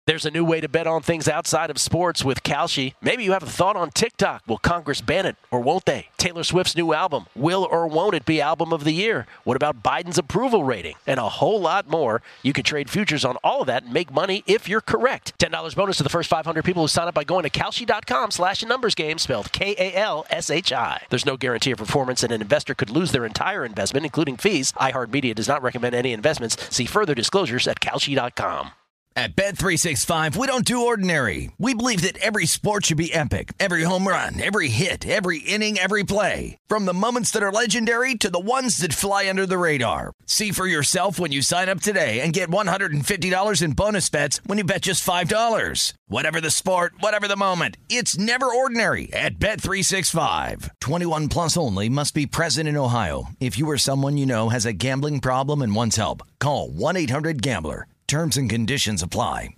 There's a new way to bet on things outside of sports with Kalshi. Maybe you have a thought on TikTok. Will Congress ban it or won't they? Taylor Swift's new album. Will or won't it be album of the year? What about Biden's approval rating? And a whole lot more. You can trade futures on all of that and make money if you're correct. $10 bonus to the first 500 people who sign up by going to Kalshi.com/numbersgame, spelled Kalshi. There's no guarantee of performance, and an investor could lose their entire investment, including fees. iHeartMedia does not recommend any investments. See further disclosures at Kalshi.com. At Bet365, we don't do ordinary. We believe that every sport should be epic. Every home run, every hit, every inning, every play. From the moments that are legendary to the ones that fly under the radar. See for yourself when you sign up today and get $150 in bonus bets when you bet just $5. Whatever the sport, whatever the moment, it's never ordinary at Bet365. 21 plus only. Must be present in Ohio. If you or someone you know has a gambling problem and wants help, call 1-800-GAMBLER. Terms and conditions apply.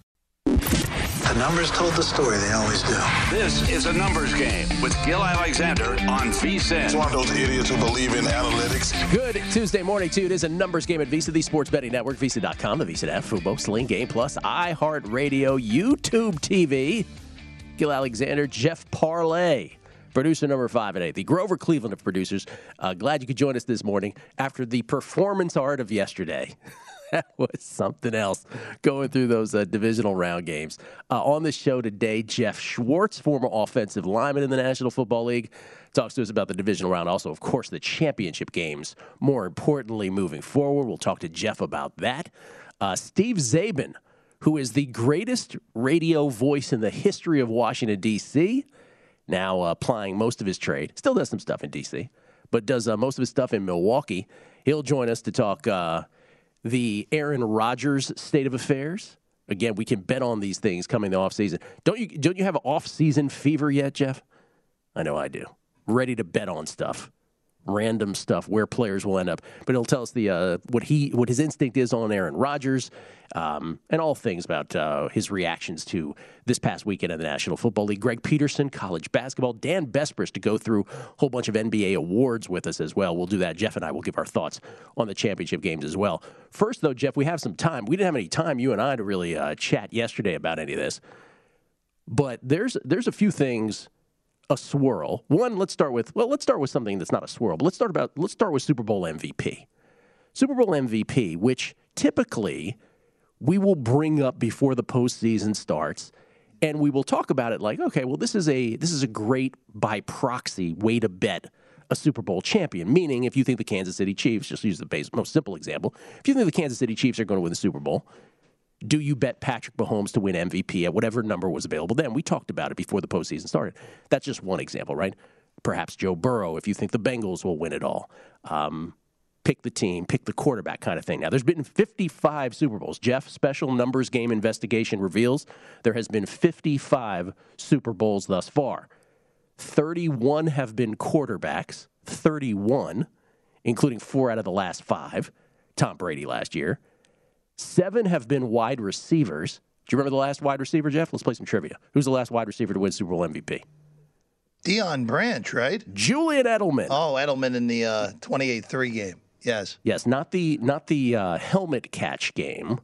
The numbers told the story. They always do. This is a numbers game with Gil Alexander on VSiN. It's one of those idiots who believe in analytics. Good Tuesday morning, too. It is a numbers game at VSiN, the sports betting network, VSiN.com, the VSiN app, Fubo, Sling Game Plus, iHeartRadio, YouTube TV. Gil Alexander, Jeff Parlay, producer number 5 and 8, the Grover Cleveland of producers. Glad you could join us this morning after the performance art of yesterday. That was something else going through those divisional round games. On the show today, Jeff Schwartz, former offensive lineman in the National Football League, talks to us about the divisional round. Also, of course, the championship games. More importantly, moving forward, we'll talk to Jeff about that. Steve Zabin, who is the greatest radio voice in the history of Washington, D.C., now applying most of his trade. Still does some stuff in D.C., but does most of his stuff in Milwaukee. He'll join us to talk the Aaron Rodgers state of affairs. Again, we can bet on these things coming the offseason. Don't you have off-season fever yet, Jeff? I know I do. Ready to bet on stuff. Random stuff, where players will end up. But he'll tell us what his instinct is on Aaron Rodgers, and all things about his reactions to this past weekend in the National Football League. Greg Peterson, college basketball. Dan Bespris to go through a whole bunch of NBA awards with us as well. We'll do that. Jeff and I will give our thoughts on the championship games as well. First, though, Jeff, we have some time. We didn't have any time, you and I, to really chat yesterday about any of this. But there's a few things a swirl. One, let's start with something that's not a swirl, but let's start with Super Bowl MVP. Super Bowl MVP, which typically we will bring up before the postseason starts, and we will talk about it like, okay, well, this is a great by proxy way to bet a Super Bowl champion. Meaning, if you think the Kansas City Chiefs, just use the most simple example, if you think the Kansas City Chiefs are going to win the Super Bowl, do you bet Patrick Mahomes to win MVP at whatever number was available then? We talked about it before the postseason started. That's just one example, right? Perhaps Joe Burrow, if you think the Bengals will win it all. Pick the team, pick the quarterback kind of thing. Now, there's been 55 Super Bowls. Jeff, special numbers game investigation reveals there has been 55 Super Bowls thus far. 31 have been quarterbacks, 31, including 4 out of the last 5. Tom Brady last year. 7 have been wide receivers. Do you remember the last wide receiver, Jeff? Let's play some trivia. Who's the last wide receiver to win Super Bowl MVP? Deion Branch, right? Julian Edelman. Oh, Edelman in the 28-3 game. Yes. Yes, not the helmet catch game,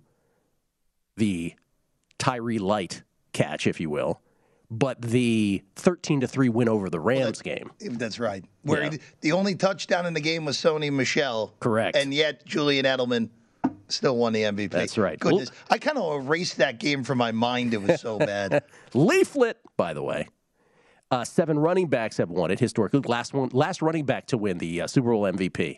the Tyree Light catch, if you will, but the 13-3 win over the Rams game. That's right. Where the only touchdown in the game was Sony Michel. Correct. And yet Julian Edelman still won the MVP. That's right. Goodness. I kind of erased that game from my mind. It was so bad. Leaflet, by the way. 7 running backs have won it historically. Last running back to win the Super Bowl MVP.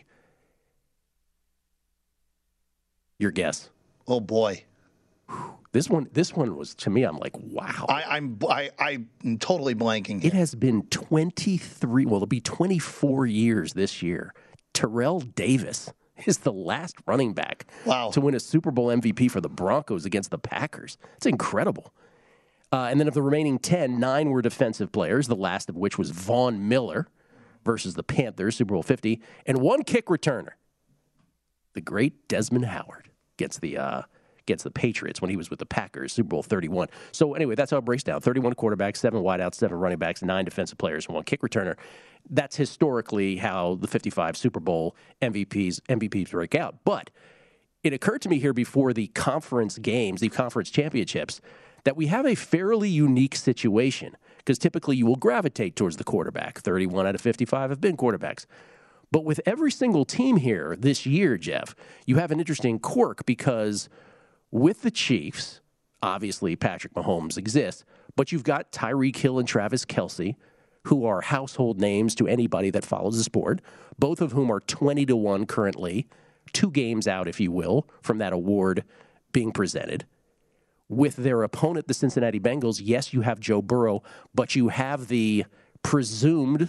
Your guess? Oh boy. This one was, to me, I'm like, wow. I'm totally blanking here. It has been 23. Well, it'll be 24 years this year. Terrell Davis is the last running back to win a Super Bowl MVP for the Broncos against the Packers. It's incredible. And then of the remaining 10, 9 were defensive players, the last of which was Von Miller versus the Panthers, Super Bowl 50, and 1 kick returner, the great Desmond Howard, against the Patriots when he was with the Packers, Super Bowl 31. So anyway, that's how it breaks down. 31 quarterbacks, 7 wideouts, 7 running backs, 9 defensive players, and 1 kick returner. That's historically how the 55 Super Bowl MVPs break out. But it occurred to me here before the conference games, the conference championships, that we have a fairly unique situation because typically you will gravitate towards the quarterback. 31 out of 55 have been quarterbacks. But with every single team here this year, Jeff, you have an interesting quirk because with the Chiefs, obviously Patrick Mahomes exists, but you've got Tyreek Hill and Travis Kelce, who are household names to anybody that follows the sport, both of whom are 20-1 currently, 2 games out, if you will, from that award being presented. With their opponent, the Cincinnati Bengals, yes, you have Joe Burrow, but you have the presumed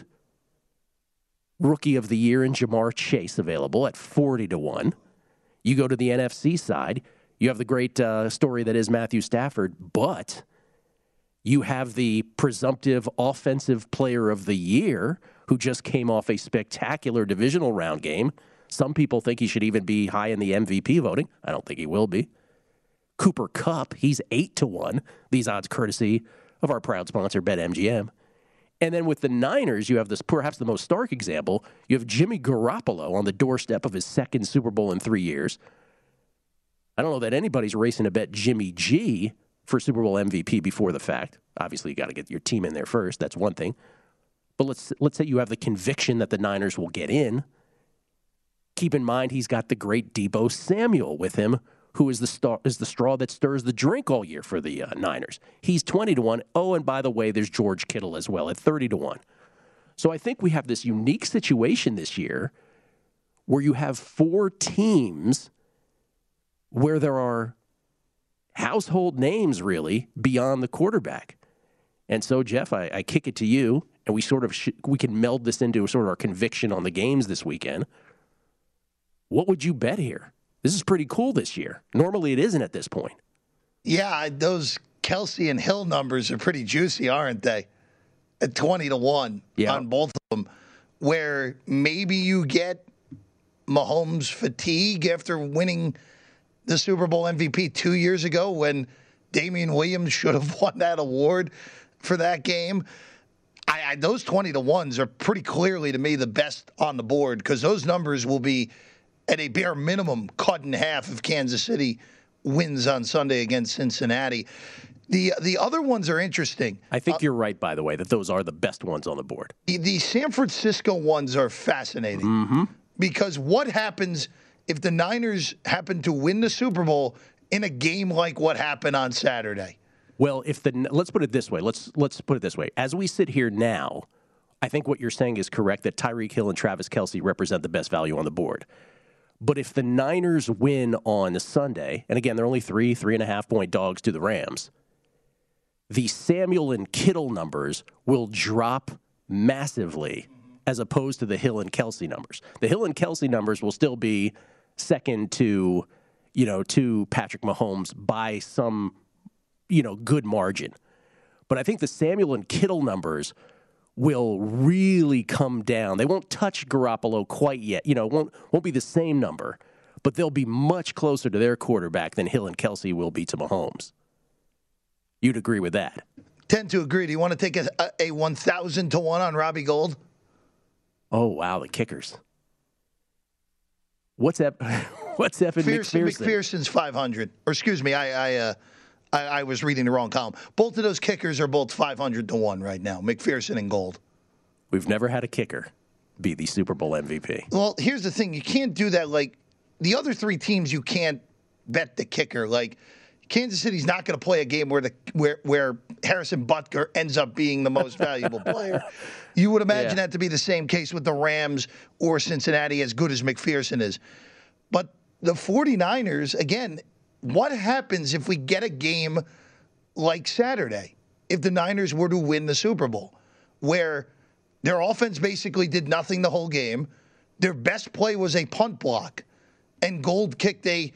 Rookie of the Year in Jamar Chase available at 40-1. You go to the NFC side, you have the great story that is Matthew Stafford, but you have the presumptive Offensive Player of the Year who just came off a spectacular divisional round game. Some people think he should even be high in the MVP voting. I don't think he will be. Cooper Kupp, he's 8-1. These odds courtesy of our proud sponsor, BetMGM. And then with the Niners, you have this perhaps the most stark example. You have Jimmy Garoppolo on the doorstep of his second Super Bowl in 3 years. I don't know that anybody's racing to bet Jimmy G for Super Bowl MVP before the fact. Obviously, you got to get your team in there first. That's one thing. But let's say you have the conviction that the Niners will get in. Keep in mind he's got the great Deebo Samuel with him, who is the straw that stirs the drink all year for the Niners. He's 20-1. Oh, and by the way, there's George Kittle as well at 30-1. So I think we have this unique situation this year where you have 4 teams where there are household names, really, beyond the quarterback. And so, Jeff, I kick it to you, and we sort of we can meld this into sort of our conviction on the games this weekend. What would you bet here? This is pretty cool this year. Normally it isn't at this point. Yeah, those Kelce and Hill numbers are pretty juicy, aren't they? At 20-1 on both of them, where maybe you get Mahomes fatigue after winning the Super Bowl MVP 2 years ago when Damian Williams should have won that award for that game. Those 20-1s are pretty clearly, to me, the best on the board because those numbers will be at a bare minimum cut in half if Kansas City wins on Sunday against Cincinnati. The other ones are interesting. I think you're right, by the way, that those are the best ones on the board. The San Francisco ones are fascinating because what happens if the Niners happen to win the Super Bowl in a game like what happened on Saturday? Well, let's put it this way. Let's put it this way. As we sit here now, I think what you're saying is correct that Tyreek Hill and Travis Kelce represent the best value on the board. But if the Niners win on Sunday, and again, they're only 3.5 point dogs to the Rams, the Samuel and Kittle numbers will drop massively as opposed to the Hill and Kelce numbers. The Hill and Kelce numbers will still be second to Patrick Mahomes by some, good margin. But I think the Samuel and Kittle numbers will really come down. They won't touch Garoppolo quite yet. Won't be the same number, but they'll be much closer to their quarterback than Hill and Kelce will be to Mahomes. You'd agree with that? Tend to agree. Do you want to take a 1,000-1 on Robbie Gould? Oh, wow, the kickers. What's Evan McPherson? McPherson's 500. Or excuse me, I was reading the wrong column. Both of those kickers are both 500-1 right now, McPherson and Gould. We've never had a kicker be the Super Bowl MVP. Well, here's the thing. You can't do that. Like, the other 3 teams, you can't bet the kicker. Like, Kansas City's not going to play a game where Harrison Butker ends up being the most valuable player. You would imagine that to be the same case with the Rams or Cincinnati, as good as McPherson is. But the 49ers, again, what happens if we get a game like Saturday, if the Niners were to win the Super Bowl, where their offense basically did nothing the whole game, their best play was a punt block, and Gould kicked a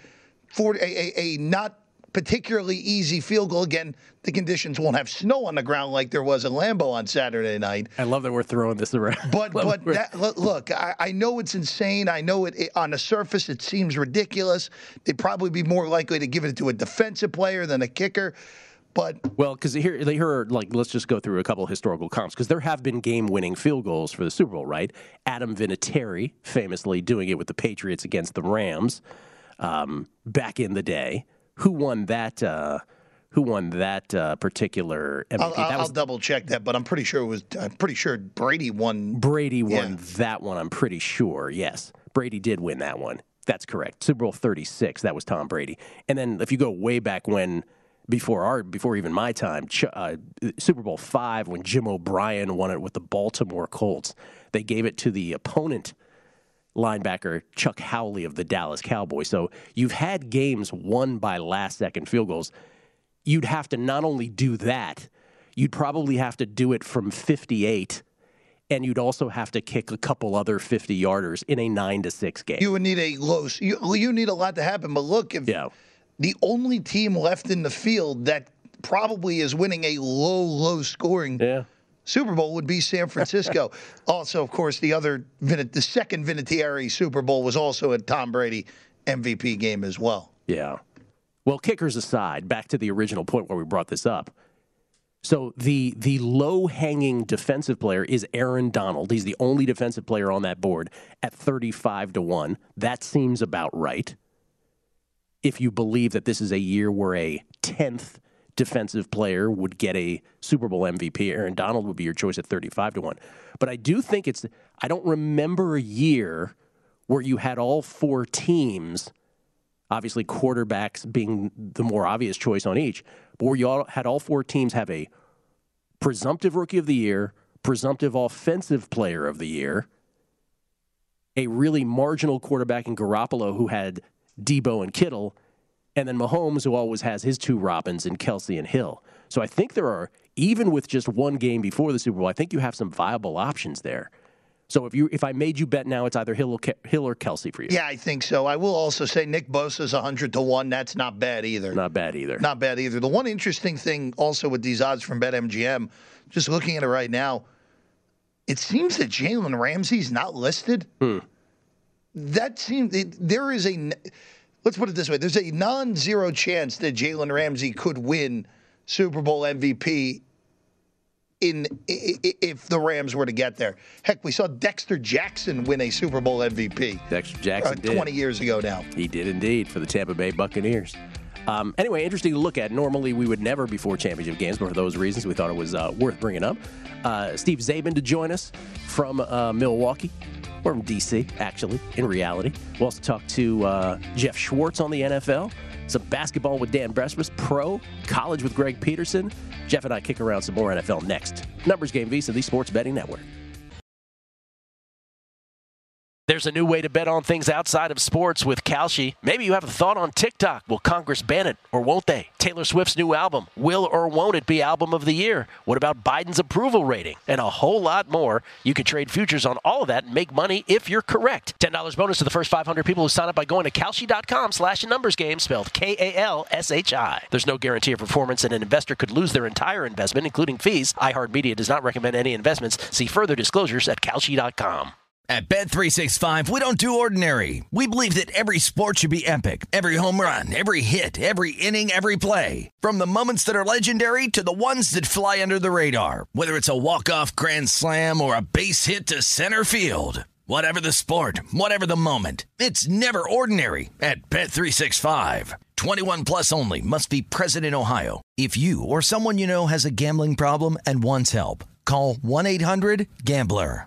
not particularly easy field goal. Again, the conditions won't have snow on the ground like there was in Lambeau on Saturday night. I love that we're throwing this around. But look, I know it's insane. I know it on the surface it seems ridiculous. They'd probably be more likely to give it to a defensive player than a kicker. But because here are let's just go through a couple of historical comps because there have been game-winning field goals for the Super Bowl, right? Adam Vinatieri famously doing it with the Patriots against the Rams back in the day. Who won that who won that particular MVP. I'll double check that, but I'm pretty sure Brady won. Brady won that one, I'm pretty sure. Yes, Brady did win that one. That's correct. Super Bowl 36. That was Tom Brady. And then if you go way back when, before even my time, Super Bowl 5 when Jim O'Brien won it with the Baltimore Colts, they gave it to the opponent linebacker Chuck Howley of the Dallas Cowboys. So you've had games won by last-second field goals. You'd have to not only do that, you'd probably have to do it from 58, and you'd also have to kick a couple other 50-yarders in a 9-6 game. You would need you need a lot to happen. But look, if the only team left in the field that probably is winning a low scoring Super Bowl would be San Francisco. Also, of course, the second Vinatieri Super Bowl was also a Tom Brady MVP game as well. Yeah. Well, kickers aside, back to the original point where we brought this up. So the low-hanging defensive player is Aaron Donald. He's the only defensive player on that board at 35-1. That seems about right. If you believe that this is a year where a 10th defensive player would get a Super Bowl MVP, Aaron Donald would be your choice at 35-1. But I do think I don't remember a year where you had all four teams, obviously quarterbacks being the more obvious choice on each, but where you had all four teams have a presumptive Rookie of the Year, presumptive Offensive Player of the Year, a really marginal quarterback in Garoppolo who had Debo and Kittle, and then Mahomes, who always has his two Robins in Kelsey and Hill. So I think there are, even with just one game before the Super Bowl, I think you have some viable options there. So if I made you bet now, it's either Hill or Kelsey for you. Yeah, I think so. I will also say Nick Bosa's 100-1. That's not bad either. Not bad either. Not bad either. The one interesting thing also with these odds from BetMGM, just looking at it right now, it seems that Jalen Ramsey's not listed. That seems there is a. Let's put it this way: there's a non-zero chance that Jalen Ramsey could win Super Bowl MVP if the Rams were to get there. Heck, we saw Dexter Jackson win a Super Bowl MVP. Dexter Jackson did 20 years ago now. He did indeed for the Tampa Bay Buccaneers. Anyway, interesting to look at. Normally, we would never before championship games, but for those reasons, we thought it was worth bringing up. Steve Zabin to join us from Milwaukee. Or from D.C., actually, in reality. We'll also talk to Jeff Schwartz on the NFL, some basketball with Dan Bresmus, pro, college with Greg Peterson. Jeff and I kick around some more NFL next. Numbers Game Visa, the Sports Betting Network. There's a new way to bet on things outside of sports with Kalshi. Maybe you have a thought on TikTok. Will Congress ban it or won't they? Taylor Swift's new album. Will or won't it be Album of the Year? What about Biden's approval rating? And a whole lot more. You can trade futures on all of that and make money if you're correct. $10 bonus to the first 500 people who sign up by going to Kalshi.com/numbersgame, spelled Kalshi. There's no guarantee of performance, and an investor could lose their entire investment, including fees. iHeartMedia does not recommend any investments. See further disclosures at Kalshi.com. At Bet365, we don't do ordinary. We believe that every sport should be epic. Every home run, every hit, every inning, every play. From the moments that are legendary to the ones that fly under the radar. Whether it's a walk-off grand slam or a base hit to center field. Whatever the sport, whatever the moment. It's never ordinary at Bet365. 21 plus only. Must be present in Ohio. If you or someone you know has a gambling problem and wants help, call 1-800-GAMBLER.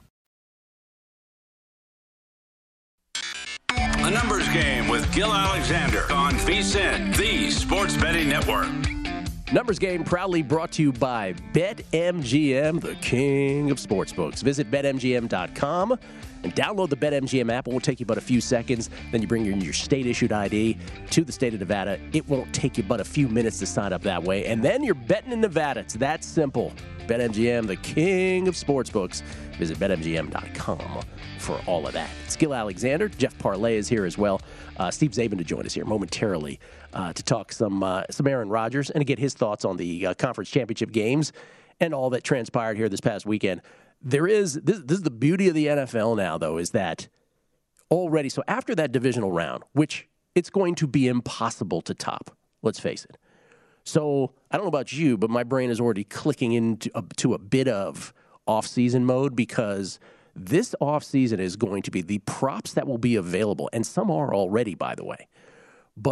A Numbers Game with Gil Alexander on VSiN, the Sports Betting Network. Numbers Game proudly brought to you by BetMGM, the king of sportsbooks. Visit BetMGM.com and download the BetMGM app. It won't take you but a few seconds. Then you bring your state-issued ID to the state of Nevada. It won't take you but a few minutes to sign up that way. And then you're betting in Nevada. It's that simple. BetMGM, the king of sportsbooks. Visit BetMGM.com for all of that. It's Gil Alexander. Jeff Parlay is here as well. Steve Zabin to join us here momentarily to talk some Aaron Rodgers and to get his thoughts on the conference championship games and all that transpired here this past weekend. This is the beauty of the NFL now, though, is that already, so after that divisional round, which it's going to be impossible to top, let's face it. So I don't know about you, but my brain is already clicking into a bit of off-season mode because this off-season is going to be the props that will be available, and some are already, by the way. But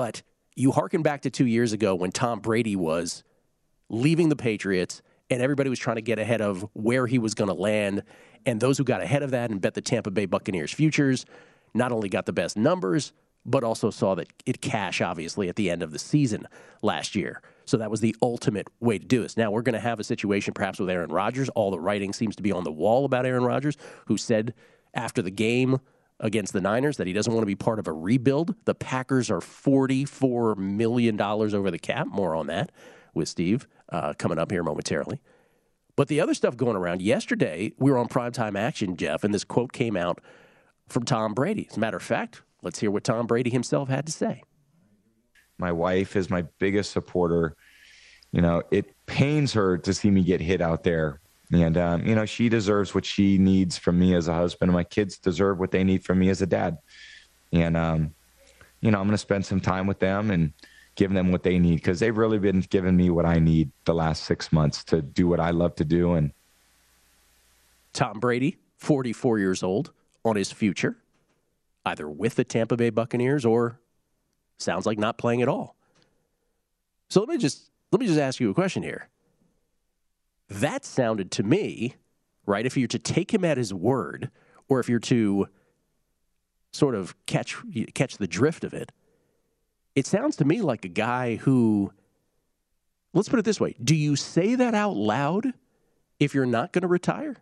you hearken back to 2 years ago when Tom Brady was leaving the Patriots and everybody was trying to get ahead of where he was going to land. And those who got ahead of that and bet the Tampa Bay Buccaneers futures not only got the best numbers, but also saw that it cash, obviously, at the end of the season last year. So that was the ultimate way to do this. Now, we're going to have a situation perhaps with Aaron Rodgers. All the writing seems to be on the wall about Aaron Rodgers, who said after the game against the Niners that he doesn't want to be part of a rebuild. The Packers are $44 million over the cap. More on that with Steve coming up here momentarily. But the other stuff going around, yesterday we were on Primetime Action, Jeff, and this quote came out from Tom Brady. As a matter of fact, let's hear what Tom Brady himself had to say. My wife is my biggest supporter. You know, it pains her to see me get hit out there. And, you know, she deserves what she needs from me as a husband. And my kids deserve what they need from me as a dad. And, you know, I'm going to spend some time with them and give them what they need because they've really been giving me what I need the last 6 months to do what I love to do. And Tom Brady, 44 years old, on his future, either with the Tampa Bay Buccaneers or sounds like not playing at all. So let me just ask you a question here. That sounded to me, right, if you're to take him at his word, or if you're to sort of catch the drift of it, it sounds to me like a guy who, let's put it this way, do you say that out loud if you're not going to retire?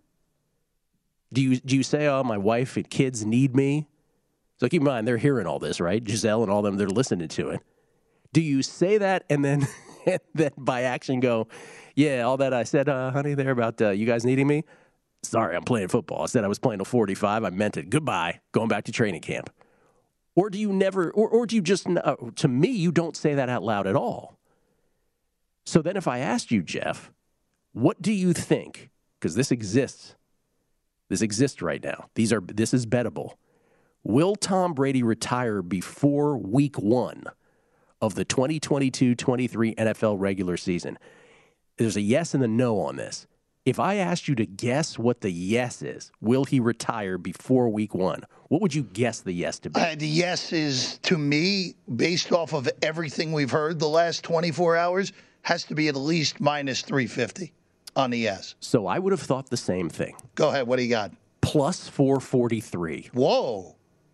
Do you say, oh, my wife and kids need me? So keep in mind, they're hearing all this, right? Giselle and all them, they're listening to it. Do you say that and then by action go, yeah, all that I said, honey, there about you guys needing me? Sorry, I'm playing football. I said I was playing till 45. I meant it. Goodbye. Going back to training camp. Or do you never, or do you just, to me, you don't say that out loud at all. So then if I asked you, Jeff, what do you think? Because this exists. This exists right now. This is bettable. Will Tom Brady retire before week 1 of the 2022-23 NFL regular season? There's a yes and a no on this. If I asked you to guess what the yes is, will he retire before week 1? What would you guess the yes to be? The yes is, to me, based off of everything we've heard the last 24 hours, has to be at least minus 350 on the yes. So I would have thought the same thing. Go ahead. What do you got? Plus 443. Whoa.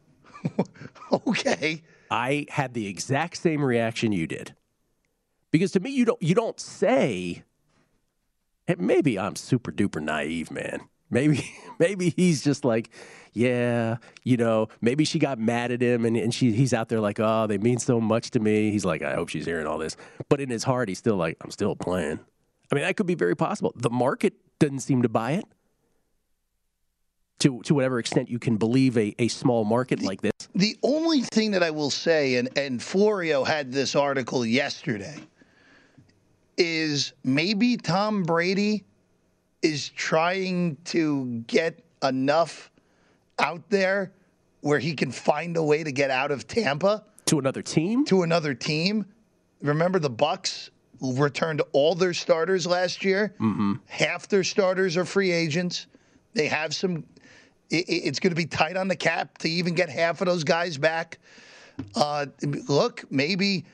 Okay. I had the exact same reaction you did. Because to me, you don't say, hey, maybe I'm super duper naive, man. Maybe he's just like, yeah, you know, maybe she got mad at him and he's out there like, oh, they mean so much to me. He's like, I hope she's hearing all this. But in his heart, he's still like, I'm still playing. I mean, that could be very possible. The market doesn't seem to buy it. To whatever extent you can believe a small market like this. The only thing that I will say, and Florio had this article yesterday, is maybe Tom Brady is trying to get enough out there where he can find a way to get out of Tampa. To another team? To another team. Remember the Bucs returned all their starters last year? Mm-hmm. Half their starters are free agents. They have some... It's going to be tight on the cap to even get half of those guys back. Look, maybe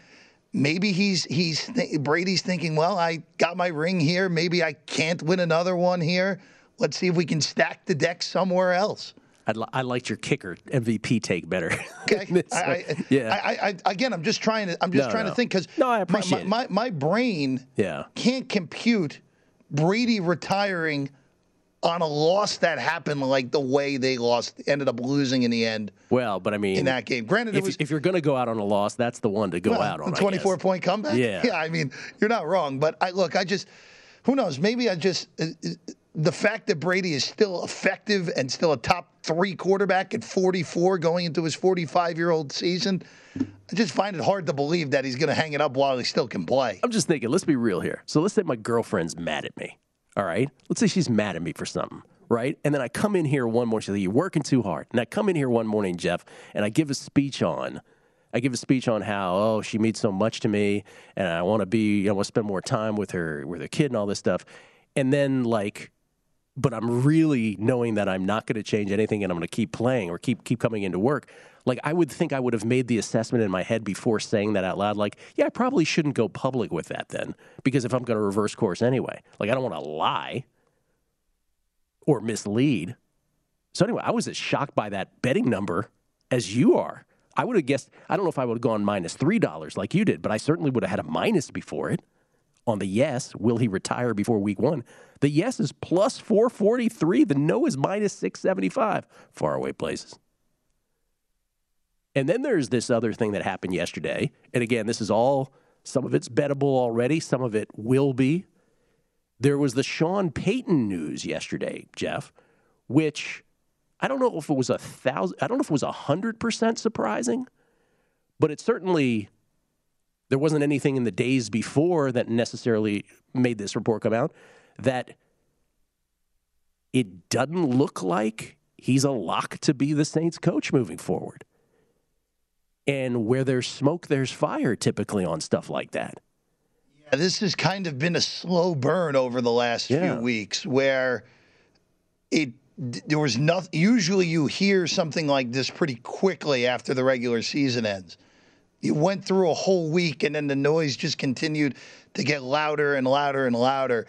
Brady's thinking, well, I got my ring here. Maybe I can't win another one here. Let's see if we can stack the deck somewhere else. I liked your kicker MVP take better. Okay. Again, I'm just trying to think because I appreciate my brain can't compute Brady retiring on a loss that happened like the way they ended up losing in the end. Well, but I mean, in that game, granted, if you're going to go out on a loss, that's the one to go out on. A 24-point comeback. Yeah. I mean, you're not wrong, but who knows? Maybe the fact that Brady is still effective and still a top 3 quarterback at 44 going into his 45-year-old season, I just find it hard to believe that he's going to hang it up while he still can play. I'm just thinking, let's be real here. So let's say my girlfriend's mad at me. All right? Let's say she's mad at me for something, right? And then I come in here one morning, she's like, you're working too hard. And I come in here one morning, Jeff, and I give a speech on how, she means so much to me, and I want to spend more time with her kid and all this stuff. And then, like, but I'm really knowing that I'm not going to change anything and I'm going to keep playing or keep coming into work. Like, I would think I would have made the assessment in my head before saying that out loud. Like, yeah, I probably shouldn't go public with that then, because if I'm going to reverse course anyway, like, I don't want to lie or mislead. So anyway, I was as shocked by that betting number as you are. I would have guessed, I don't know if I would have gone minus $3 like you did, but I certainly would have had a minus before it. On the yes, will he retire before week 1? The yes is plus 443. The no is minus 675. Far away places. And then there's this other thing that happened yesterday. And again, this is all, some of it's bettable already. Some of it will be. There was the Sean Payton news yesterday, Jeff, which I don't know if it was 100% surprising, but it certainly, there wasn't anything in the days before that necessarily made this report come out, that it doesn't look like he's a lock to be the Saints coach moving forward. And where there's smoke, there's fire typically on stuff like that. Yeah, this has kind of been a slow burn over the last few weeks where there was nothing. Usually you hear something like this pretty quickly after the regular season ends. You went through a whole week, and then the noise just continued to get louder and louder and louder.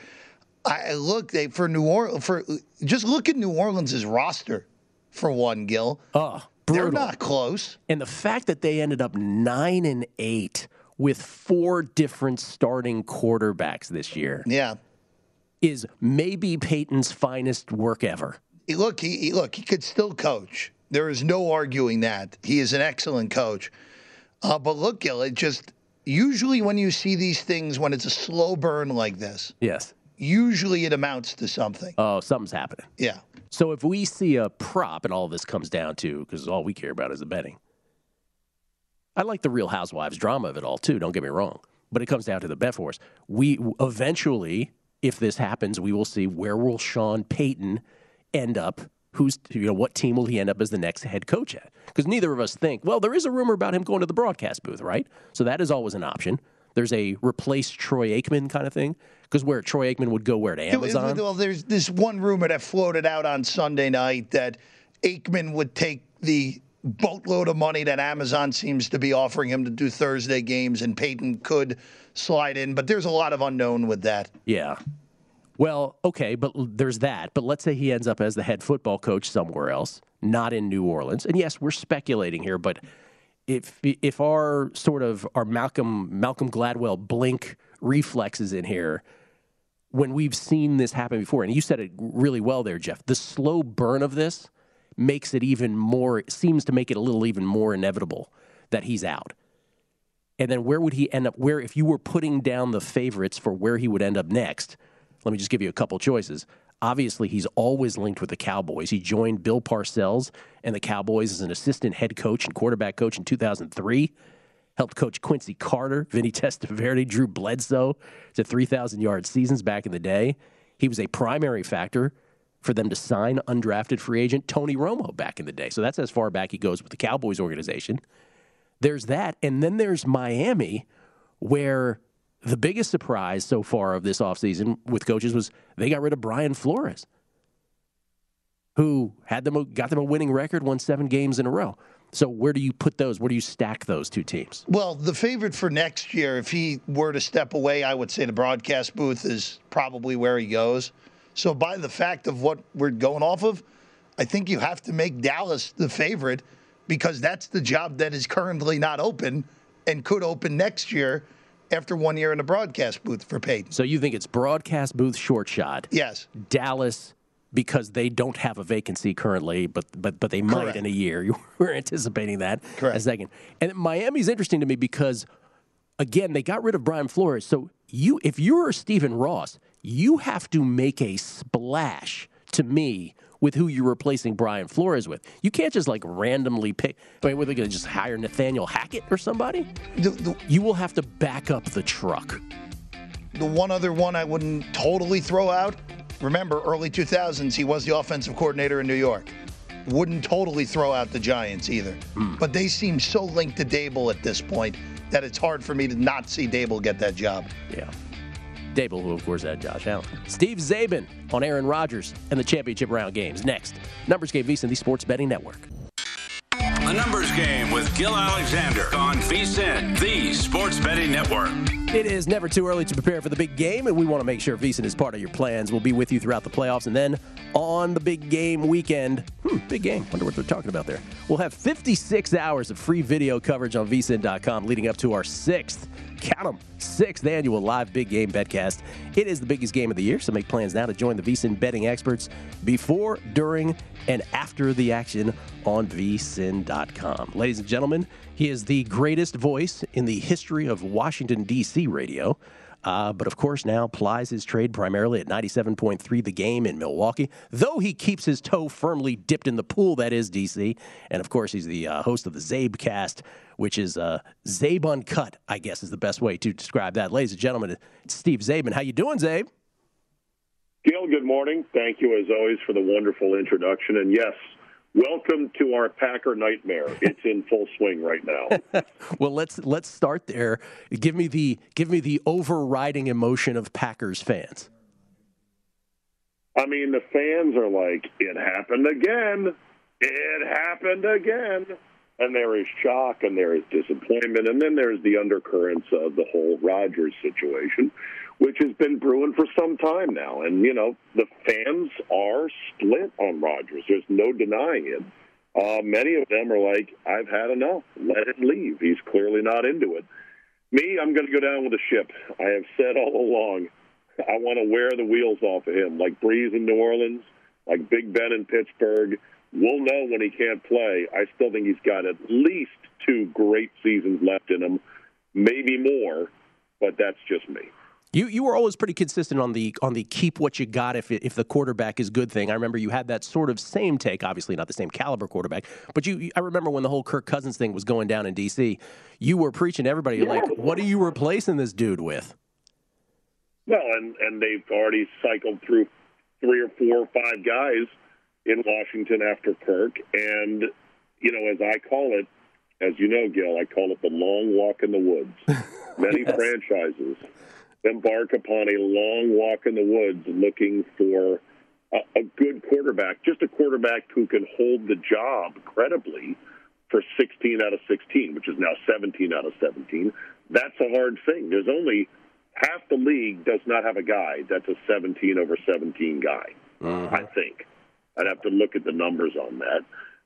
Just look at New Orleans' roster for one, Gil. Brutal. They're not close. And the fact that they ended up 9-8 with 4 different starting quarterbacks this year, is maybe Peyton's finest work ever. Look, he could still coach. There is no arguing that. He is an excellent coach. But look, Gil, it just usually when you see these things, when it's a slow burn like this, usually it amounts to something. Oh, something's happening. Yeah. So if we see a prop, and all this comes down to, because all we care about is the betting. I like the Real Housewives drama of it all, too. Don't get me wrong. But it comes down to the bet for us. We eventually, if this happens, we will see where will Sean Payton end up. What team will he end up as the next head coach at? Because neither of us think, well, there is a rumor about him going to the broadcast booth, right? So that is always an option. There's a replace Troy Aikman kind of thing. Because where Troy Aikman would go where, to Amazon? Well, there's this one rumor that floated out on Sunday night that Aikman would take the boatload of money that Amazon seems to be offering him to do Thursday games, and Payton could slide in. But there's a lot of unknown with that. Yeah. Well, okay, but there's that. But let's say he ends up as the head football coach somewhere else, not in New Orleans. And yes, we're speculating here, but if our Malcolm Gladwell blink reflexes in here, when we've seen this happen before, and you said it really well there, Jeff, the slow burn of this makes it seems to make it a little even more inevitable that he's out. And then where would he end up? Where, if you were putting down the favorites for where he would end up next, let me just give you a couple choices. Obviously, he's always linked with the Cowboys. He joined Bill Parcells and the Cowboys as an assistant head coach and quarterback coach in 2003. Helped coach Quincy Carter, Vinny Testaverde, Drew Bledsoe to 3,000-yard seasons back in the day. He was a primary factor for them to sign undrafted free agent Tony Romo back in the day. So that's as far back he goes with the Cowboys organization. There's that. And then there's Miami, where the biggest surprise so far of this offseason with coaches was they got rid of Brian Flores, who got them a winning record, won 7 games in a row. So where do you put those? Where do you stack those two teams? Well, the favorite for next year, if he were to step away, I would say the broadcast booth is probably where he goes. So by the fact of what we're going off of, I think you have to make Dallas the favorite because that's the job that is currently not open and could open next year after 1 year in the broadcast booth for Payton. So you think it's broadcast booth short shot? Yes. Dallas, because they don't have a vacancy currently, but they might Correct. in a year. You were anticipating that. Correct. A second. And Miami's interesting to me because, again, they got rid of Brian Flores. So if you're Stephen Ross, you have to make a splash to me with who you're replacing Brian Flores with. You can't just randomly pick. I mean, were they going to just hire Nathaniel Hackett or somebody? You will have to back up the truck. The one other one I wouldn't totally throw out, remember, early 2000s, he was the offensive coordinator in New York. Wouldn't totally throw out the Giants either. But they seem so linked to Dable at this point that it's hard for me to not see Dable get that job. Yeah. Dable, who, of course, had Josh Allen. Steve Zabin on Aaron Rodgers and the championship round games. Next, Numbers Game VSiN, the Sports Betting Network. The Numbers Game with Gil Alexander on VSiN, the Sports Betting Network. It is never too early to prepare for the big game, and we want to make sure VSiN is part of your plans. We'll be with you throughout the playoffs, and then on the big game weekend, big game, wonder what they're talking about there. We'll have 56 hours of free video coverage on VSiN.com leading up to our sixth annual live big game betcast. It is the biggest game of the year, so make plans now to join the VSiN betting experts before, during, and after the action on VSiN.com. Ladies and gentlemen, he is the greatest voice in the history of Washington, D.C. radio. But, of course, now plies his trade primarily at 97.3 The Game in Milwaukee, though he keeps his toe firmly dipped in the pool that is D.C. And, of course, he's the host of the Zabecast, which is Zabe Uncut, I guess is the best way to describe that. Ladies and gentlemen, it's Steve Zabin. How you doing, Zabe? Gil, good morning. Thank you, as always, for the wonderful introduction. And, yes, welcome to our Packer nightmare. It's in full swing right now. Well, let's start there. Give me the overriding emotion of Packers fans. I mean, the fans are like, it happened again. It happened again. And there is shock and there is disappointment. And then there's the undercurrents of the whole Rodgers situation, which has been brewing for some time now. And, you know, the fans are split on Rodgers. There's no denying it. Many of them are like, I've had enough. Let him leave. He's clearly not into it. Me, I'm going to go down with the ship. I have said all along, I want to wear the wheels off of him, like Breeze in New Orleans, like Big Ben in Pittsburgh. We'll know when he can't play. I still think he's got at least 2 great seasons left in him, maybe more, but that's just me. You were always pretty consistent on the keep what you got if the quarterback is good thing. I remember you had that sort of same take, obviously not the same caliber quarterback, but I remember when the whole Kirk Cousins thing was going down in D.C., you were preaching to everybody, you're like, what are you replacing this dude with? Well, and they've already cycled through 3 or 4 or 5 guys in Washington after Kirk, and, you know, as I call it, as you know, Gil, I call it the long walk in the woods. Many franchises embark upon a long walk in the woods looking for a good quarterback, just a quarterback who can hold the job credibly for 16 out of 16, which is now 17 out of 17. That's a hard thing. There's only half the league does not have a guy that's a 17 over 17 guy, I think. I'd have to look at the numbers on that.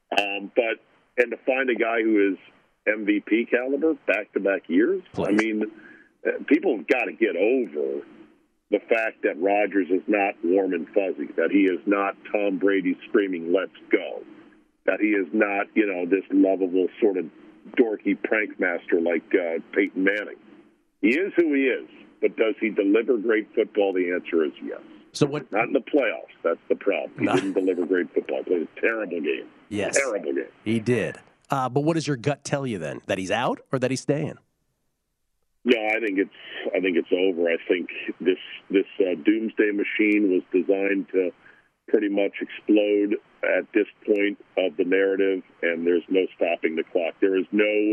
And to find a guy who is MVP caliber back-to-back years, I mean, people have got to get over the fact that Rodgers is not warm and fuzzy, that he is not Tom Brady screaming, let's go, that he is not, you know, this lovable sort of dorky prank master like Peyton Manning. He is who he is, but does he deliver great football? The answer is yes. So what? Not in the playoffs. That's the problem. He didn't deliver great football. He played a terrible game. Yes. Terrible game. He did. But what does your gut tell you then? That he's out or that he's staying? No, I think it's over. I think this doomsday machine was designed to pretty much explode at this point of the narrative, and there's no stopping the clock. There's no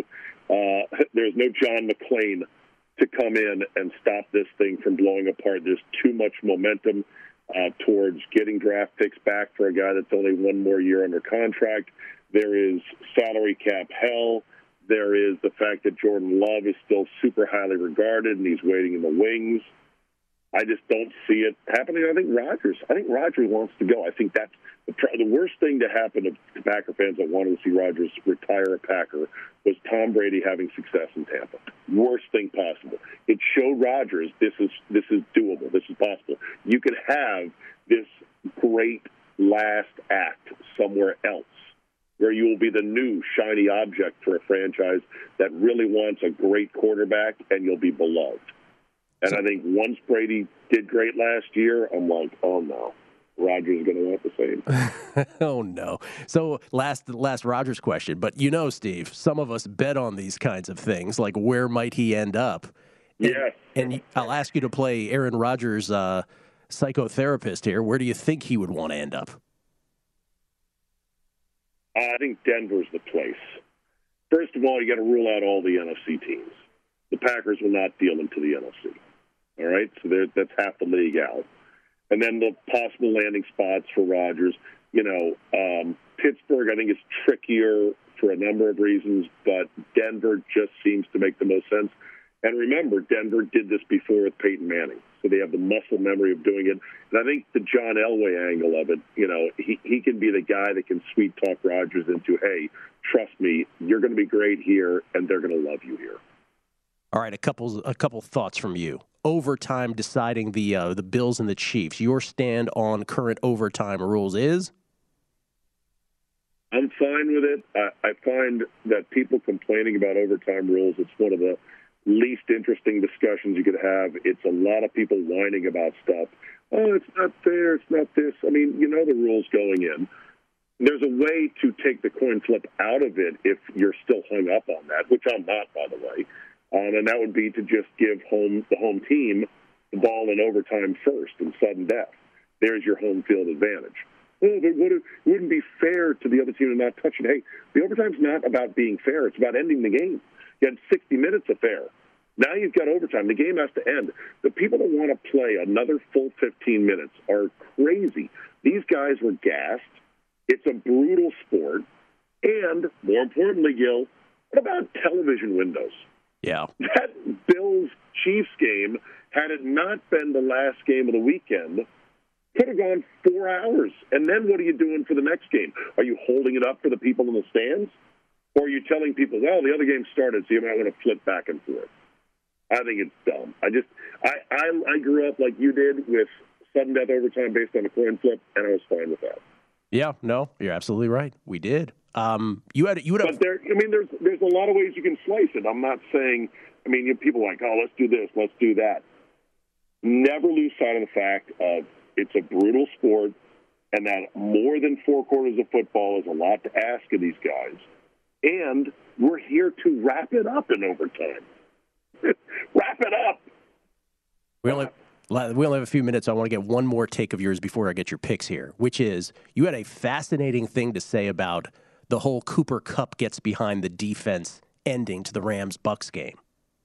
John McClane to come in and stop this thing from blowing apart. There's too much momentum towards getting draft picks back for a guy that's only 1 more year under contract. There is salary cap hell. There is the fact that Jordan Love is still super highly regarded and he's waiting in the wings. I just don't see it happening. I think Rodgers wants to go. I think that's the worst thing to happen to Packer fans that wanted to see Rodgers retire a Packer was Tom Brady having success in Tampa. Worst thing possible. It showed Rodgers this is doable. This is possible. You could have this great last act somewhere else, where you will be the new shiny object for a franchise that really wants a great quarterback, and you'll be beloved. And I think once Brady did great last year, I'm like, oh, no. Rodgers is going to want the same. Oh, no. So last Rodgers question. But you know, Steve, some of us bet on these kinds of things, like where might he end up? Yes. And I'll ask you to play Aaron Rodgers' psychotherapist here. Where do you think he would want to end up? I think Denver's the place. First of all, you got to rule out all the NFC teams. The Packers will not deal into the NFC. All right, so that's half the league out. And then the possible landing spots for Rodgers. Pittsburgh, I think, is trickier for a number of reasons, but Denver just seems to make the most sense. And remember, Denver did this before with Peyton Manning, so they have the muscle memory of doing it. And I think the John Elway angle of it, he can be the guy that can sweet talk Rodgers into, hey, trust me, you're going to be great here, and they're going to love you here. All right, a couple thoughts from you. Overtime deciding the Bills and the Chiefs. Your stand on current overtime rules is? I'm fine with it. I find that people complaining about overtime rules, it's one of the least interesting discussions you could have. It's a lot of people whining about stuff. Oh, it's not fair. It's not this. I mean, you know the rules going in. There's a way to take the coin flip out of it if you're still hung up on that, which I'm not, by the way. And that would be to just give the home team the ball in overtime first in sudden death. There's your home field advantage. Oh, but it wouldn't be fair to the other team to not touch it. Hey, the overtime's not about being fair. It's about ending the game. You had 60 minutes of fair. Now you've got overtime. The game has to end. The people that want to play another full 15 minutes are crazy. These guys were gassed. It's a brutal sport. And, more importantly, Gil, what about television windows? Yeah. That Bills-Chiefs game, had it not been the last game of the weekend, could have gone 4 hours. And then what are you doing for the next game? Are you holding it up for the people in the stands? Or are you telling people, well, the other game started, so you might want to flip back and forth? I think it's dumb. I grew up like you did with sudden death overtime based on a coin flip, and I was fine with that. Yeah, no, you're absolutely right. We did. But there's a lot of ways you can slice it. I'm not saying, people are like, oh, let's do this, let's do that. Never lose sight of the fact of it's a brutal sport, and that more than 4 quarters of football is a lot to ask of these guys. And we're here to wrap it up in overtime. Wrap it up. We only have a few minutes. So I want to get one more take of yours before I get your picks here, which is you had a fascinating thing to say about the whole Cooper Kupp gets behind the defense ending to the Rams-Bucks game.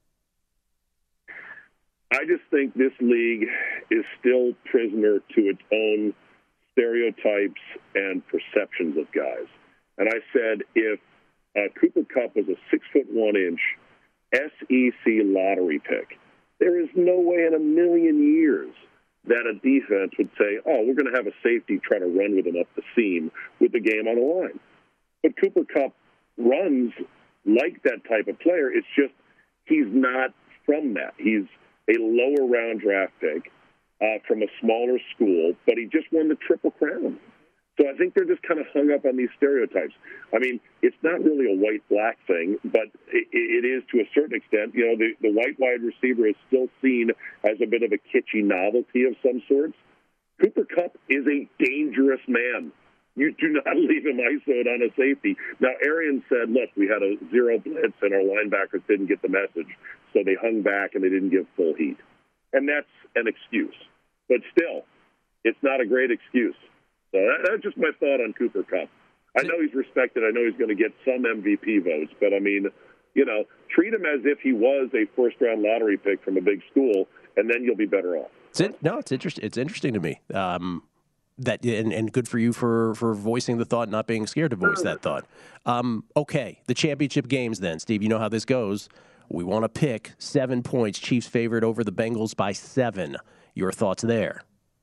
I just think this league is still prisoner to its own stereotypes and perceptions of guys. And I said if Cooper Kupp was a 6'1" SEC lottery pick, there is no way in a million years that a defense would say, oh, we're going to have a safety try to run with him up the seam with the game on the line. But Cooper Kupp runs like that type of player. It's just he's not from that. He's a lower round draft pick from a smaller school, but he just won the Triple Crown. So I think they're just kind of hung up on these stereotypes. It's not really a white-black thing, but it is to a certain extent. The white wide receiver is still seen as a bit of a kitschy novelty of some sorts. Cooper Kupp is a dangerous man. You do not leave him ISO'd on a safety. Now, Arians said, look, we had a 0 blitz and our linebackers didn't get the message, so they hung back and they didn't give full heat. And that's an excuse. But still, it's not a great excuse. So that's just my thought on Cooper Kupp. I know he's respected. I know he's going to get some MVP votes. But, treat him as if he was a first-round lottery pick from a big school, and then you'll be better off. It's interesting. It's interesting to me. That and good for you for voicing the thought, not being scared to voice that thought. Okay, the championship games then, Steve. You know how this goes. We want to pick 7 points. Chiefs favored over the Bengals by 7. Your thoughts there?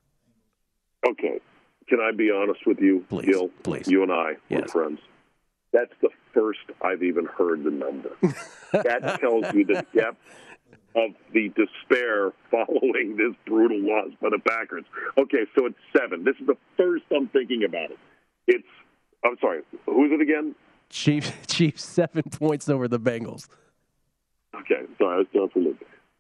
Okay. Can I be honest with you, please, Gil? Please. You and I were friends. That's the first I've even heard the number. That tells you the depth of the despair following this brutal loss by the Packers. Okay, so it's 7. This is the first I'm thinking about it. I'm sorry, who is it again? Chiefs 7 points over the Bengals. Okay, sorry, I was still for loop.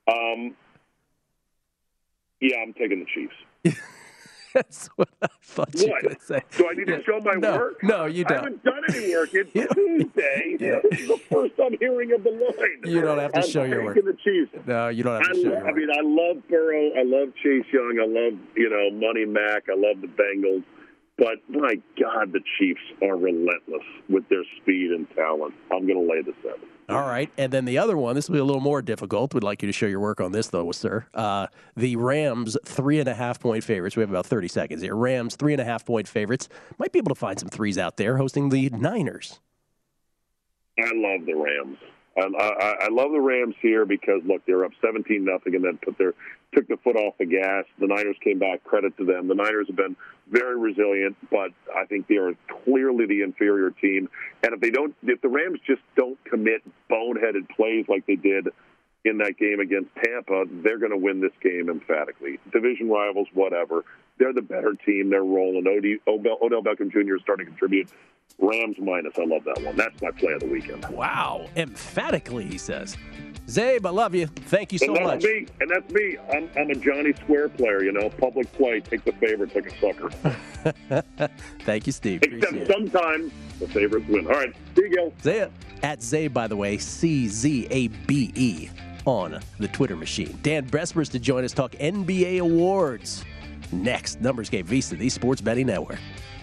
Yeah, I'm taking the Chiefs. That's what I thought you were going to say. Do I need to show my work? No, you don't. I haven't done any work. It's Tuesday. Yeah. This is the first I'm hearing of the line. You don't have to show your work. The Chiefs. No, you don't have to show your work. I love Burrow. I love Chase Young. I love, Money Mac. I love the Bengals. But, my God, the Chiefs are relentless with their speed and talent. I'm going to lay the 7. All right. And then the other one, this will be a little more difficult. We'd like you to show your work on this, though, sir. The Rams, 3.5-point favorites. We have about 30 seconds here. Rams, 3.5-point favorites. Might be able to find some threes out there hosting the Niners. I love the Rams. I love the Rams here because, look, they were up 17-0 and then took the foot off the gas. The Niners came back. Credit to them. The Niners have been very resilient, but I think they are clearly the inferior team. And if the Rams just don't commit boneheaded plays like they did in that game against Tampa, they're going to win this game emphatically. Division rivals, whatever. They're the better team. They're rolling. Odell Beckham Jr. is starting to contribute. Rams minus. I love that one. That's my play of the weekend. Wow. Emphatically, he says. Zabe, I love you. Thank you so much. That's me. I'm a Johnny Square player, Public play. Take the favorite like a sucker. Thank you, Steve. Except sometimes the favorites win. All right. See you, Gil. Zabe. At Zabe, by the way, CZABE on the Twitter machine. Dan Besbris to join us, talk NBA awards. Next, Numbers Game, VSiN, the Sports Betting Network.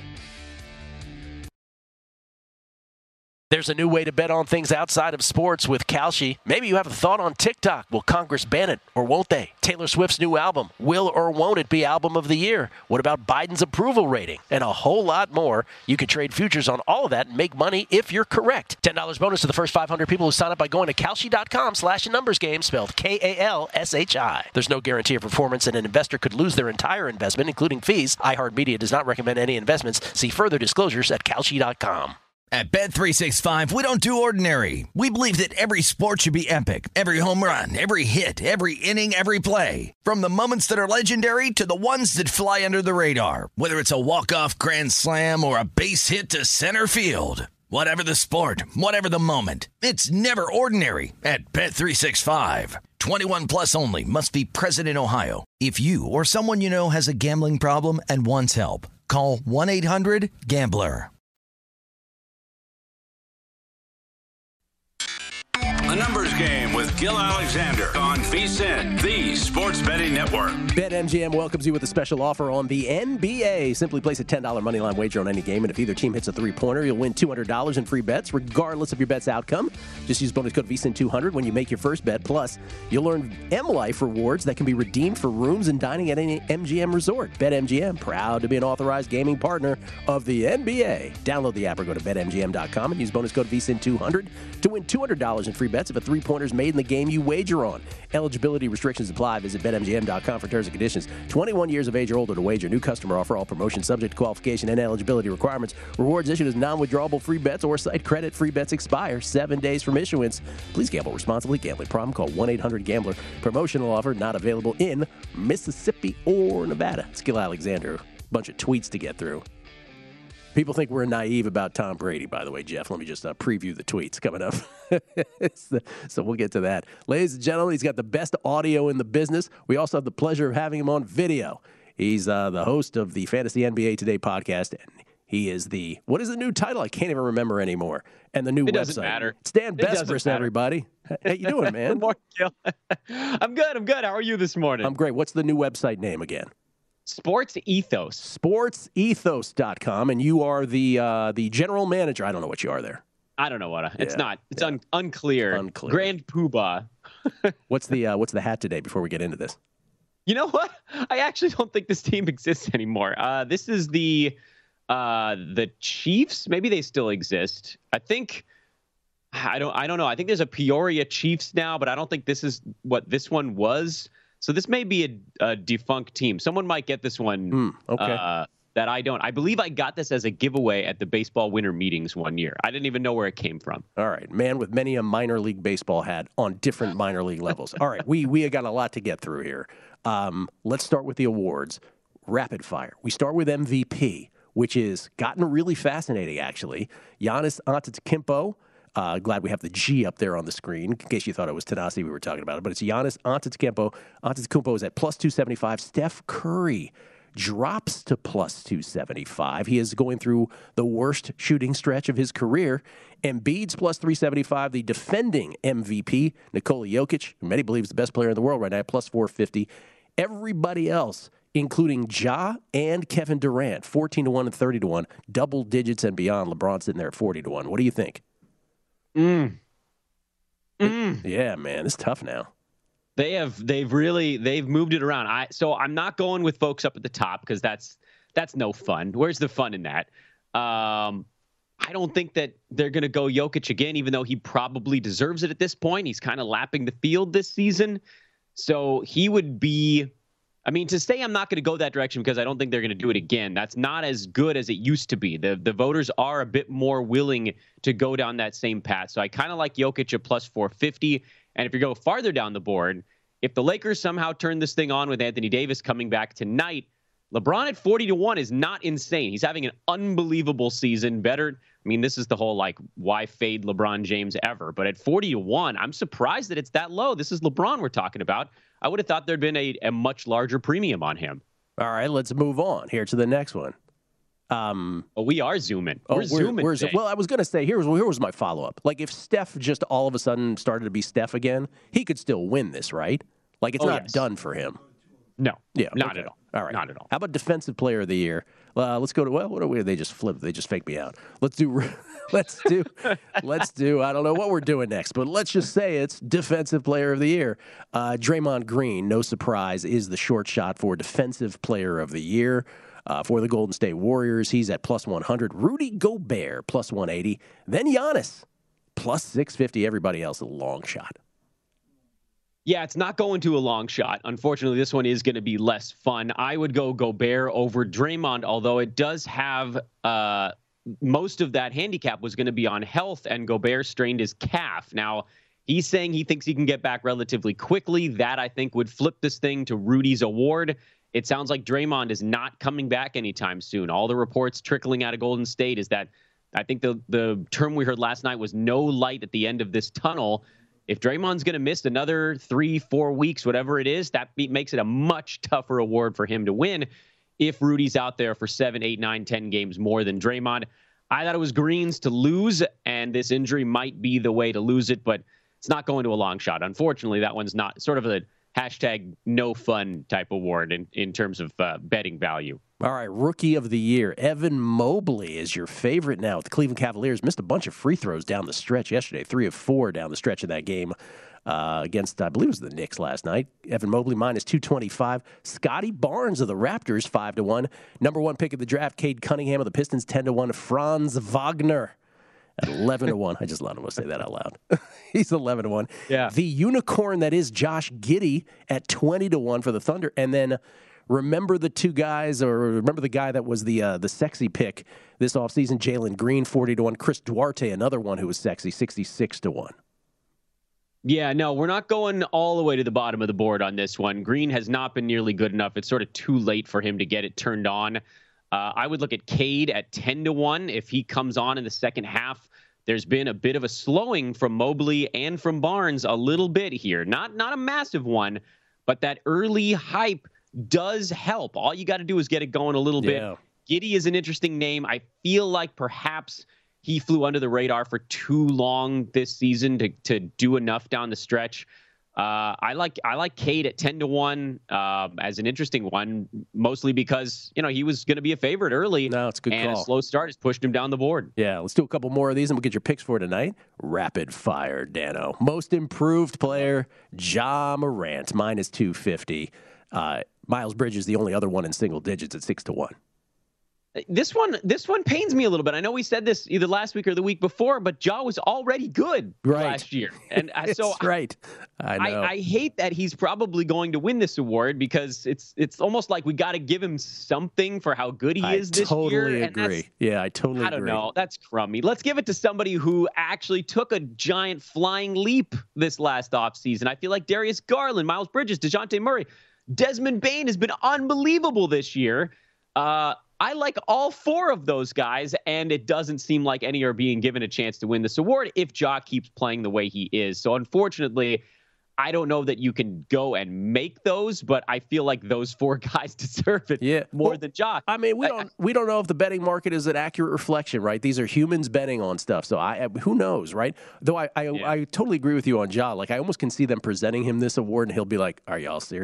There's a new way to bet on things outside of sports with Kalshi. Maybe you have a thought on TikTok. Will Congress ban it or won't they? Taylor Swift's new album. Will or won't it be album of the year? What about Biden's approval rating? And a whole lot more. You can trade futures on all of that and make money if you're correct. $10 bonus to the first 500 people who sign up by going to Kalshi.com/numbersgame, spelled Kalshi. There's no guarantee of performance, and an investor could lose their entire investment, including fees. iHeartMedia does not recommend any investments. See further disclosures at Kalshi.com. At Bet365, we don't do ordinary. We believe that every sport should be epic. Every home run, every hit, every inning, every play. From the moments that are legendary to the ones that fly under the radar. Whether it's a walk-off grand slam or a base hit to center field. Whatever the sport, whatever the moment. It's never ordinary at Bet365. 21 plus only. Must be present in Ohio. If you or someone you know has a gambling problem and wants help, call 1-800-GAMBLER. A Numbers Game with Gil Alexander on VSiN, the Sports Betting Network. BetMGM welcomes you with a special offer on the NBA. Simply place a $10 moneyline wager on any game, and if either team hits a three-pointer, you'll win $200 in free bets, regardless of your bet's outcome. Just use bonus code VSiN200 when you make your first bet. Plus, you'll earn M-Life rewards that can be redeemed for rooms and dining at any MGM resort. BetMGM, proud to be an authorized gaming partner of the NBA. Download the app or go to BetMGM.com and use bonus code VSiN200 to win $200 in free bets if a three-pointer is made in the game you wager on. Eligibility restrictions apply. Visit BetMGM.com for terms and conditions. 21 years of age or older to wager. New customer offer. All promotions subject to qualification and eligibility requirements. Rewards issued as non-withdrawable free bets or site credit. Free bets expire 7 days from issuance. Please gamble responsibly. Gambling problem? Call 1-800-GAMBLER. Promotional offer not available in Mississippi or Nevada. It's Gil Alexander. Bunch of tweets to get through. People think we're naive about Tom Brady, by the way, Jeff. Let me just preview the tweets coming up. So we'll get to that. Ladies and gentlemen, he's got the best audio in the business. We also have the pleasure of having him on video. He's the host of the Fantasy NBA Today podcast, and he is what is the new title? I can't even remember anymore. And the new website. Doesn't matter. It's Dan Besbris, everybody. How you doing, man? Good morning, Gil. I'm good. How are you this morning? I'm great. What's the new website name again? Sports Ethos. Sportsethos.com, and you are the general manager. I don't know what you are there. I don't know what it's not. It's unclear. Grand Poobah. What's the hat today before we get into this? You know what? I actually don't think this team exists anymore. This is the Chiefs. Maybe they still exist. I don't know. I think there's a Peoria Chiefs now, but I don't think this is what this one was. So this may be a defunct team. Someone might get this one that I don't. I believe I got this as a giveaway at the baseball winter meetings one year. I didn't even know where it came from. All right. Man with many a minor league baseball hat on different minor league levels. All right. We got a lot to get through here. Let's start with the awards. Rapid fire. We start with MVP, which has gotten really fascinating, actually. Giannis Antetokounmpo. Glad we have the G up there on the screen, in case you thought it was Tanasi we were talking about it. But it's Giannis Antetokounmpo. Antetokounmpo is at plus 275. Steph Curry drops to plus 275. He is going through the worst shooting stretch of his career. Embiid's plus 375. The defending MVP, Nikola Jokic, who many believe is the best player in the world right now, plus 450. Everybody else, including Ja and Kevin Durant, 14-1 and 30-1, double digits and beyond. LeBron sitting there at 40-1. What do you think? Yeah, man, it's tough now. They've moved it around. So I'm not going with folks up at the top because that's no fun. Where's the fun in that? I don't think that they're going to go Jokic again, even though he probably deserves it at this point. He's kind of lapping the field this season. So he would be, to say I'm not going to go that direction because I don't think they're going to do it again, that's not as good as it used to be. The voters are a bit more willing to go down that same path. So I kind of like Jokic at plus 450. And if you go farther down the board, if the Lakers somehow turn this thing on with Anthony Davis coming back tonight, LeBron at 40-1 is not insane. He's having an unbelievable season. This is the whole, why fade LeBron James ever? But at 40-1, I'm surprised that it's that low. This is LeBron we're talking about. I would have thought there'd been a much larger premium on him. All right, let's move on here to the next one. We are zooming. We're zooming. Well, I was going to say, here was my follow-up. If Steph just all of a sudden started to be Steph again, he could still win this, right? It's not done for him. No. Yeah. Not okay. at all. All right. Not at all. How about Defensive Player of the Year? Let's go to, what are we? They just flipped. They just faked me out. Let's do, I don't know what we're doing next, but let's just say it's Defensive Player of the Year. Draymond Green, no surprise, is the short shot for Defensive Player of the Year. For the Golden State Warriors, he's at plus 100. Rudy Gobert, plus 180. Then Giannis, plus 650. Everybody else a long shot. Yeah, it's not going to a long shot. Unfortunately, this one is going to be less fun. I would go Gobert over Draymond, although it does have most of that handicap was going to be on health, and Gobert strained his calf. Now, he's saying he thinks he can get back relatively quickly. That, I think, would flip this thing to Rudy's award. It sounds like Draymond is not coming back anytime soon. All the reports trickling out of Golden State is that I think the term we heard last night was no light at the end of this tunnel. If Draymond's going to miss another 3-4 weeks, whatever it is, that makes it a much tougher award for him to win if Rudy's out there for 7, 8, 9, 10 games more than Draymond. I thought it was Green's to lose, and this injury might be the way to lose it, but it's not going to a long shot. Unfortunately, that one's not sort of a hashtag no fun type award in terms of betting value. All right, Rookie of the Year. Evan Mobley is your favorite now. The Cleveland Cavaliers missed a bunch of free throws down the stretch yesterday, 3 of 4 down the stretch of that game against, I believe it was the Knicks last night. Evan Mobley minus 225. Scotty Barnes of the Raptors, 5-1. Number 1 pick of the draft, Cade Cunningham of the Pistons, 10-1. Franz Wagner at 11-1. I just want to say that out loud. He's 11-1. Yeah. The unicorn that is Josh Giddey at 20-1 for the Thunder. And then remember the two guys, or remember the guy that was the sexy pick this offseason, Jalen Green, 40-1. Chris Duarte, another one who was sexy, 66-1. Yeah, no, we're not going all the way to the bottom of the board on this one. Green has not been nearly good enough. It's sort of too late for him to get it turned on. I would look at Cade at 10-1. If he comes on in the second half, there's been a bit of a slowing from Mobley and from Barnes a little bit here. Not a massive one, but that early hype does help. All you got to do is get it going a little bit. Giddey is an interesting name. I feel like perhaps he flew under the radar for too long this season to do enough down the stretch. I like Cade at 10-1 as an interesting one, mostly because he was going to be a favorite early. No, it's a good call. A slow start has pushed him down the board. Yeah, let's do a couple more of these, and we'll get your picks for tonight. Rapid fire, Dano. Most improved player, Ja Morant, minus 250. Miles Bridges, the only other one in single digits at 6-1. This one pains me a little bit. I know we said this either last week or the week before, but Ja was already good last year, and so right. I know. I hate that he's probably going to win this award because it's almost like we got to give him something for how good he is this year. I totally agree. I totally agree. I don't know. That's crummy. Let's give it to somebody who actually took a giant flying leap this last offseason. I feel like Darius Garland, Miles Bridges, DeJounte Murray, Desmond Bane has been unbelievable this year. I like all 4 of those guys, and it doesn't seem like any are being given a chance to win this award if Ja keeps playing the way he is. So unfortunately, I don't know that you can go and make those, but I feel like those 4 guys deserve it more than Ja. I mean, we don't know if the betting market is an accurate reflection, right? These are humans betting on stuff, so who knows, right? Though I totally agree with you on Ja. Like, I almost can see them presenting him this award, and he'll be like, "Are y'all serious?"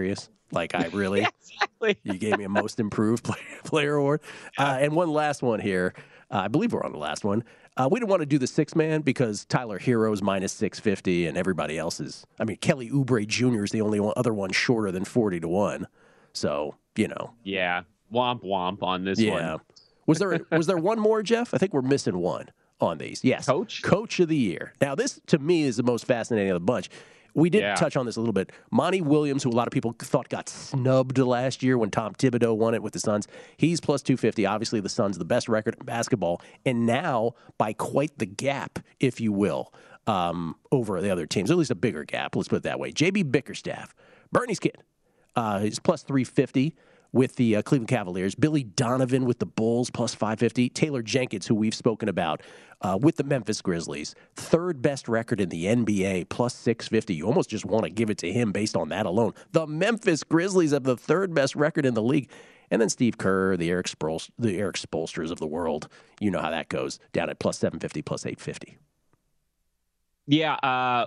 Like, I really, Yeah, exactly. you gave me a most improved player award. And one last one here. I believe we're on the last one. We didn't want to do the 6-man because Tyler Hero's minus 650 and everybody else is. I mean, Kelly Oubre Jr. is the only other one shorter than 40-1. So, Yeah. Womp womp on this one. Was there one more, Jeff? I think we're missing one on these. Yes. Coach of the year. Now, this, to me, is the most fascinating of the bunch. We did touch on this a little bit. Monty Williams, who a lot of people thought got snubbed last year when Tom Thibodeau won it with the Suns, he's plus 250. Obviously, the Suns, the best record in basketball, and now by quite the gap, if you will, over the other teams, at least a bigger gap. Let's put it that way. J.B. Bickerstaff, Bernie's kid, he's plus 350 with the Cleveland Cavaliers. Billy Donovan with the Bulls, plus 550. Taylor Jenkins, who we've spoken about, with the Memphis Grizzlies. Third best record in the NBA, plus 650. You almost just want to give it to him based on that alone. The Grizzlies have the third best record in the league. And then Steve Kerr, the Eric Spoelstras of the world. You know how that goes, down at plus 750, plus 850. Yeah,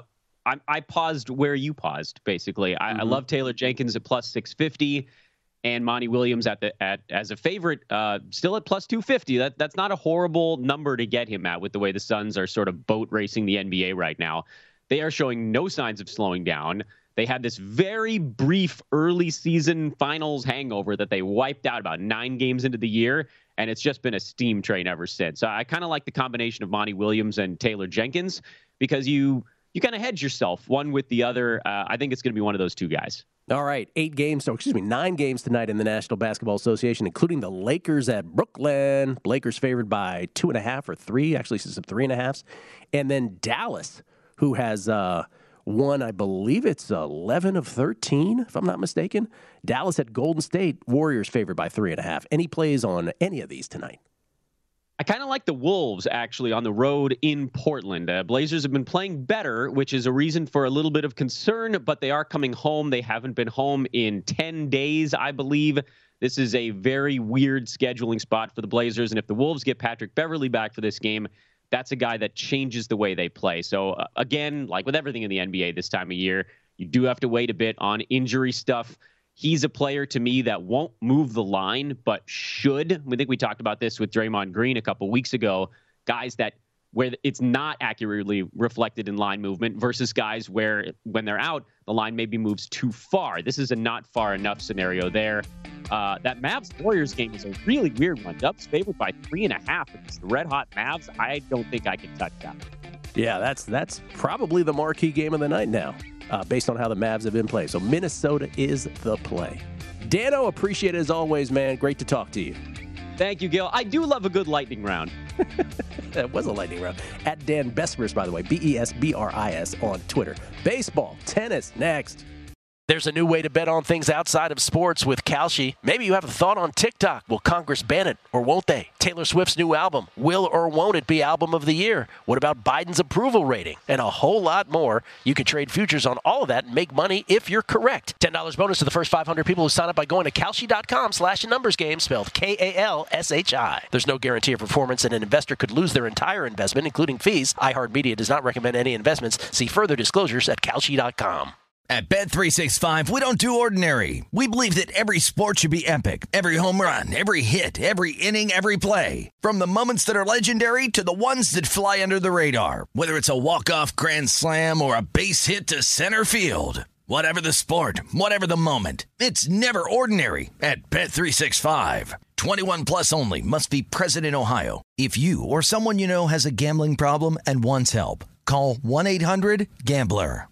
I paused where you paused, basically. I love Taylor Jenkins at plus 650. And Monty Williams as a favorite, still at plus 250. That's not a horrible number to get him at with the way the Suns are sort of boat racing the NBA right now. They are showing no signs of slowing down. They had this very brief early season finals hangover that they wiped out about 9 games into the year, and it's just been a steam train ever since. So I kind of like the combination of Monty Williams and Taylor Jenkins because you kind of hedge yourself one with the other. I think it's going to be one of those two guys. All right, 9 games tonight in the National Basketball Association, including the Lakers at Brooklyn. Lakers favored by 2.5 or 3, actually some 3.5s. And then Dallas, who has won, I believe it's 11 of 13, if I'm not mistaken. Dallas at Golden State, Warriors favored by 3.5. Any plays on any of these tonight? I kind of like the Wolves, actually, on the road in Portland. Blazers have been playing better, which is a reason for a little bit of concern, but they are coming home. They haven't been home in 10 days, I believe. This is a very weird scheduling spot for the Blazers, and if the Wolves get Patrick Beverley back for this game, that's a guy that changes the way they play. So, again, like with everything in the NBA this time of year, you do have to wait a bit on injury stuff. He's a player to me that won't move the line, but should. I think we talked about this with Draymond Green a couple weeks ago. Guys that where it's not accurately reflected in line movement versus guys where when they're out, the line maybe moves too far. This is a not far enough scenario there. That Mavs-Warriors game is a really weird one. Dubs favored by 3.5 against the red-hot Mavs. I don't think I can touch that. Yeah, that's probably the marquee game of the night now, based on how the Mavs have been playing. So Minnesota is the play. Dano, appreciate it as always, man. Great to talk to you. Thank you, Gil. I do love a good lightning round. That was a lightning round. At Dan Besbris, by the way, Besbris on Twitter. Baseball, tennis, next. There's a new way to bet on things outside of sports with Kalshi. Maybe you have a thought on TikTok. Will Congress ban it or won't they? Taylor Swift's new album. Will or won't it be album of the year? What about Biden's approval rating? And a whole lot more. You can trade futures on all of that and make money if you're correct. $10 bonus to the first 500 people who sign up by going to Kalshi.com/numbersgame, spelled Kalshi. There's no guarantee of performance, and an investor could lose their entire investment, including fees. iHeartMedia does not recommend any investments. See further disclosures at Kalshi.com. At Bet365, we don't do ordinary. We believe that every sport should be epic. Every home run, every hit, every inning, every play. From the moments that are legendary to the ones that fly under the radar. Whether it's a walk-off grand slam or a base hit to center field. Whatever the sport, whatever the moment. It's never ordinary at Bet365. 21 plus only. Must be present in Ohio. If you or someone you know has a gambling problem and wants help, call 1-800-GAMBLER.